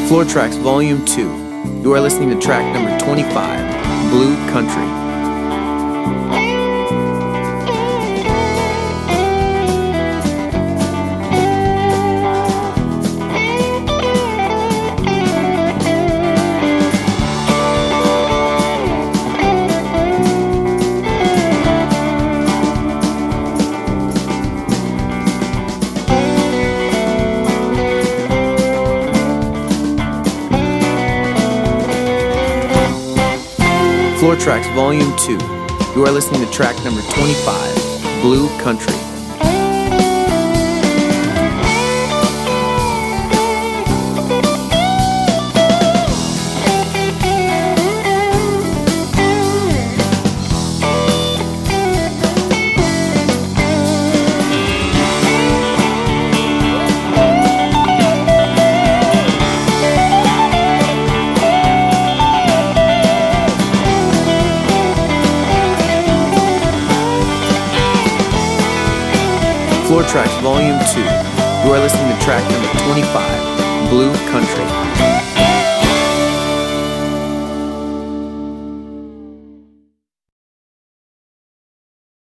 Floor Tracks Volume 2. You are listening to track number 25, Blue Country. Floor Tracks Volume 2. You are listening to track number 25, Blue Country. Floor Tracks Volume 2. You are listening to track number 25, Blue Country.